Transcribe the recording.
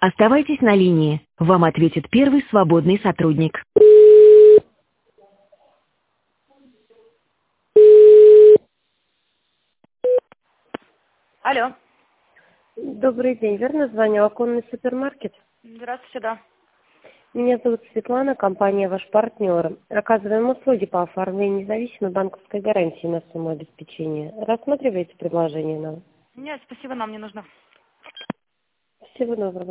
Оставайтесь на линии. Вам ответит первый свободный сотрудник. Алло. Добрый день, верно звоню? Оконный супермаркет? Здравствуйте, да. Меня зовут Светлана, компания «Ваш партнер». Оказываем услуги по оформлению независимой банковской гарантии на сумму обеспечения. Рассматриваете предложение нам? Нет, спасибо, нам не нужно. Всего доброго.